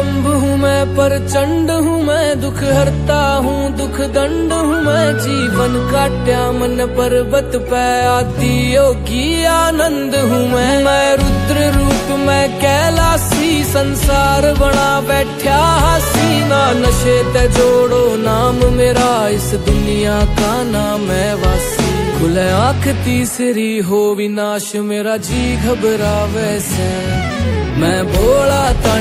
शंभ हूँ मैं, प्रचंड हूँ मैं, दुख हरता हूँ, दुख दंड हूँ मैं। जीवन काट्या मन पर्वत पे, आदि योगी आनंद हूँ मैं रुद्र रूप मैं कैलासी, संसार बना बैठा हसी। ना नशे ते जोड़ो नाम मेरा, इस दुनिया का नाम है वासी। खुले आँख तीसरी हो विनाश मेरा, जी घबरावे से मैं भोला तन